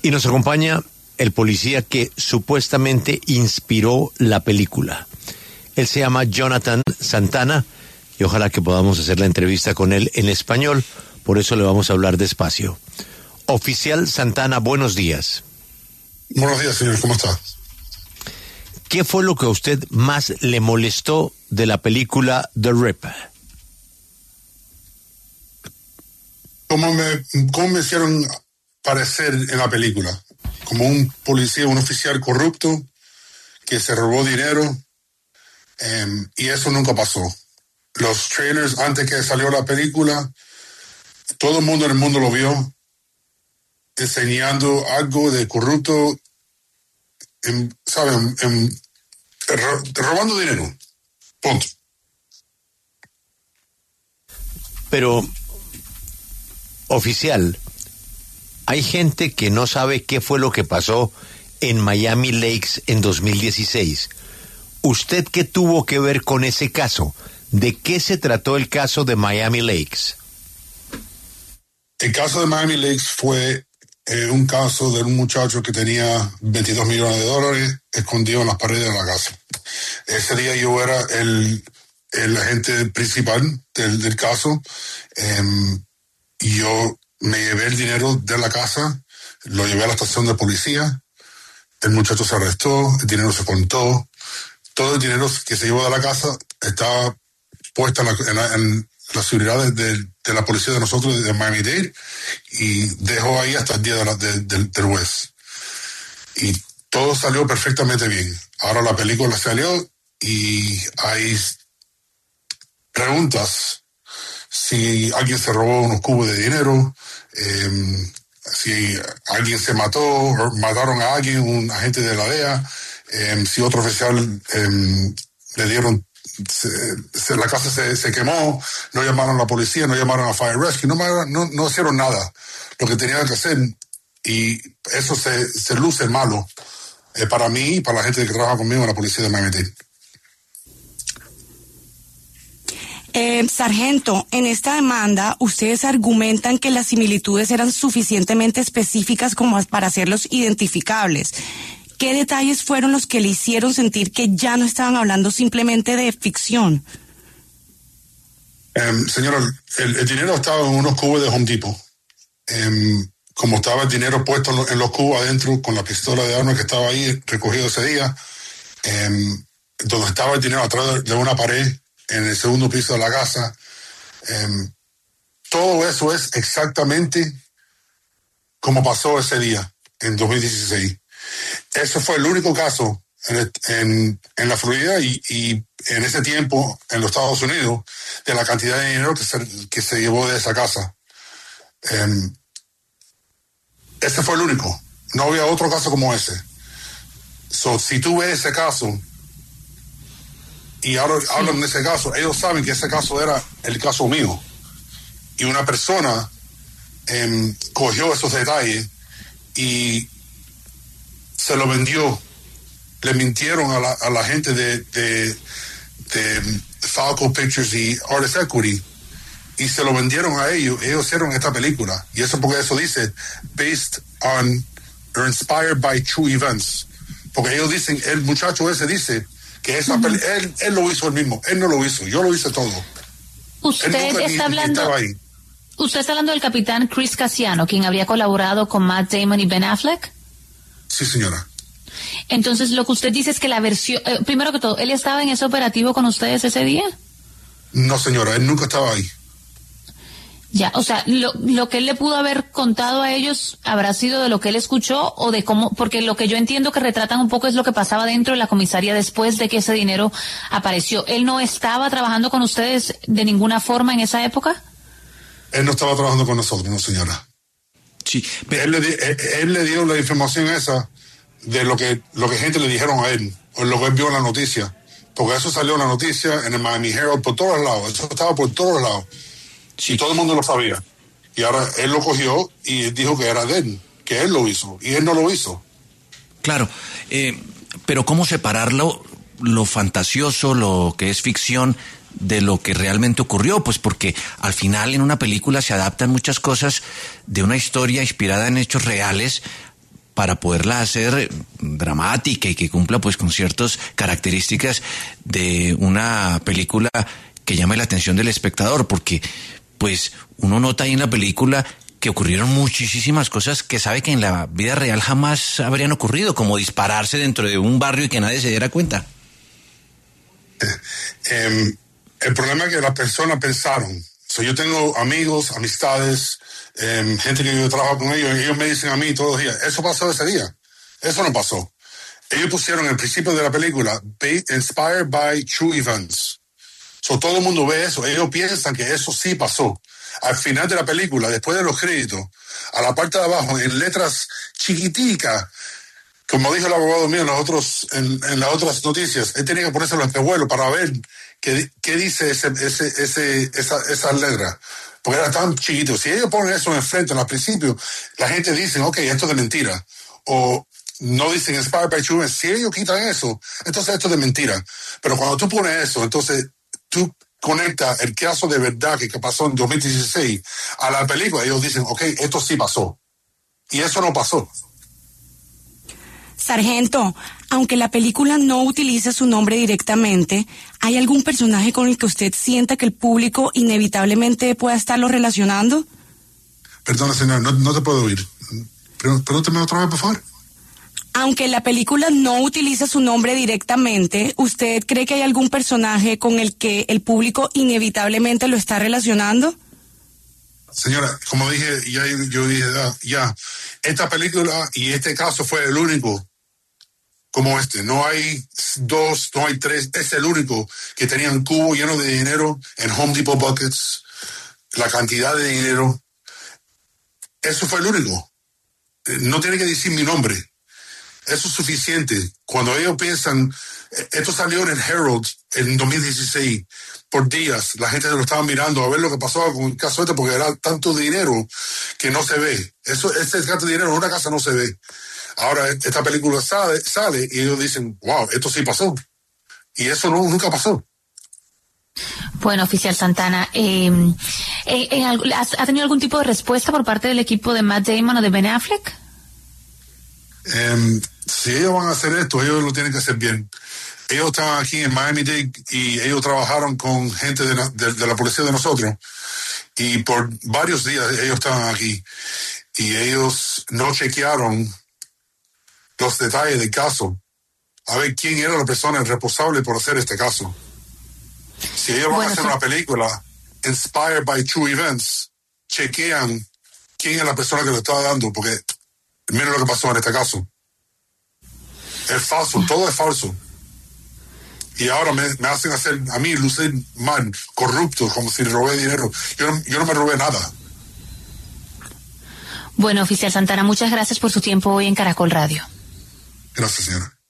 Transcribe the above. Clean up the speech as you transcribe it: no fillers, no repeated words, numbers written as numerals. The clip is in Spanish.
Y nos acompaña el policía que supuestamente inspiró la película. Él se llama Jonathan Santana y ojalá que podamos hacer la entrevista con él en español, por eso le vamos a hablar despacio. Oficial Santana, buenos días. Buenos días, señor, ¿cómo está? ¿Qué fue lo que a usted más le molestó de la película The Rip? ¿Cómo me hicieron parecer en la película? Como un policía, un oficial corrupto que se robó dinero, y eso nunca pasó. Los trailers, antes que salió la película, todo el mundo en el mundo lo vio enseñando algo de corrupto, robando dinero. Punto. Pero, oficial, hay gente que no sabe qué fue lo que pasó en Miami Lakes en 2016. ¿Usted qué tuvo que ver con ese caso? ¿De qué se trató el caso de Miami Lakes? El caso de Miami Lakes fue un caso de un muchacho que tenía $22 millones escondido en las paredes de la casa. Ese día yo era el agente principal del caso, y yo me llevé el dinero de la casa, lo llevé a la estación de policía, el muchacho se arrestó, el dinero se contó, todo el dinero que se llevó de la casa estaba puesto en la seguridad de la policía de nosotros, de Miami-Dade, y dejó ahí hasta el día del juez. Y todo salió perfectamente bien. Ahora la película salió y hay preguntas si alguien se robó unos cubos de dinero, si alguien se mató o mataron a alguien, un agente de la DEA, si otro oficial le dieron, la casa se quemó, no llamaron a la policía, no llamaron a Fire Rescue, no hicieron nada lo que tenían que hacer, y eso se luce malo para mí y para la gente que trabaja conmigo en la policía de Miami-Dade. Sargento, en esta demanda, ustedes argumentan que las similitudes eran suficientemente específicas como para hacerlos identificables. ¿Qué detalles fueron los que le hicieron sentir que ya no estaban hablando simplemente de ficción? Señora, el dinero estaba en unos cubos de Home Depot. Como estaba el dinero puesto en los cubos adentro, con la pistola de armas que estaba ahí recogido ese día, donde estaba el dinero atrás de una pared, en el segundo piso de la casa, todo eso es exactamente como pasó ese día, en 2016. Ese fue el único caso en la Florida y en ese tiempo en los Estados Unidos de la cantidad de dinero que se llevó de esa casa. Ese fue el único. No había otro caso como ese. Si tú ves ese caso y ahora hablan de ese caso, ellos saben que ese caso era el caso mío. Y una persona cogió esos detalles y se lo vendió. Le mintieron a la gente de Falco Pictures y Artist Equity y se lo vendieron a ellos. Ellos hicieron esta película, y eso porque eso dice based on or inspired by true events, porque ellos dicen, el muchacho ese dice que esa él lo hizo él mismo. Él no lo hizo, yo lo hice todo. Usted está hablando del capitán Chris Casiano, quien habría colaborado con Matt Damon y Ben Affleck. Sí, señora. Entonces, lo que usted dice es que la versión... primero que todo, ¿él estaba en ese operativo con ustedes ese día? No, señora, él nunca estaba ahí. Ya, o sea, lo que él le pudo haber contado a ellos habrá sido de lo que él escuchó o de cómo... Porque lo que yo entiendo que retratan un poco es lo que pasaba dentro de la comisaría después de que ese dinero apareció. ¿Él no estaba trabajando con ustedes de ninguna forma en esa época? Él no estaba trabajando con nosotros, no, señora. Sí, pero... él le dio la información esa de lo que gente le dijeron a él, o lo que él vio en la noticia, porque eso salió en la noticia, en el Miami Herald, por todos lados, eso estaba por todos lados, sí. Y todo el mundo lo sabía, y ahora él lo cogió y dijo que era de él, que él lo hizo, y él no lo hizo. Claro, pero ¿cómo separarlo, lo fantasioso, lo que es ficción, de lo que realmente ocurrió? Pues porque al final en una película se adaptan muchas cosas de una historia inspirada en hechos reales, para poderla hacer dramática y que cumpla pues con ciertas características de una película que llame la atención del espectador, porque pues uno nota ahí en la película que ocurrieron muchísimas cosas que sabe que en la vida real jamás habrían ocurrido, como dispararse dentro de un barrio y que nadie se diera cuenta. El problema es que las personas pensaron. Yo tengo amigos, amistades, gente que yo trabajo con ellos, y ellos me dicen a mí todos los días, eso pasó ese día. Eso no pasó. Ellos pusieron el principio de la película, inspired by true events. Todo el mundo ve eso. Ellos piensan que eso sí pasó. Al final de la película, después de los créditos, a la parte de abajo, en letras chiquiticas, como dijo el abogado mío en las otras noticias, él tenía que ponerse los espejuelos para ver qué dice esa letra, porque era tan chiquito. Si ellos ponen eso enfrente al principio, la gente dice, ok, esto es de mentira, o no dicen inspired by true. Si ellos quitan eso, entonces esto es de mentira. Pero cuando tú pones eso, entonces tú conectas el caso de verdad que pasó en 2016 a la película. Ellos dicen, ok, esto sí pasó, y eso no pasó. Sargento, aunque la película no utiliza su nombre directamente, ¿hay algún personaje con el que usted sienta que el público inevitablemente pueda estarlo relacionando? Perdona, señor, no te puedo oír. Pregúntame otra vez, por favor. Aunque la película no utiliza su nombre directamente, ¿usted cree que hay algún personaje con el que el público inevitablemente lo está relacionando? Señora, como dije, yo dije, esta película y este caso fue el único como este. No hay dos, no hay tres. Es el único que tenía un cubo lleno de dinero en Home Depot buckets, la cantidad de dinero. Eso fue el único. No tiene que decir mi nombre. Eso es suficiente. Cuando ellos piensan, esto salió en el Herald en 2016, por días, la gente se lo estaba mirando a ver lo que pasaba con el caso este, porque era tanto dinero que no se ve. Ese gasto de dinero en una casa no se ve. Ahora esta película sale y ellos dicen, wow, esto sí pasó. Y eso nunca pasó. Bueno, oficial Santana, ¿ha tenido algún tipo de respuesta por parte del equipo de Matt Damon o de Ben Affleck? Si ellos van a hacer esto, ellos lo tienen que hacer bien. Ellos estaban aquí en Miami-Dade y ellos trabajaron con gente de la policía de nosotros, y por varios días ellos estaban aquí y ellos no chequearon los detalles del caso, a ver quién era la persona responsable por hacer este caso. Si ellos van a hacer una película inspired by true events, chequean quién es la persona que lo estaba dando, porque miren lo que pasó en este caso. Es falso, todo es falso. Y ahora me hacen hacer a mí lucir mal, corrupto, como si robé dinero. Yo no me robé nada. Bueno, oficial Santana, muchas gracias por su tiempo hoy en Caracol Radio. Gracias, señora.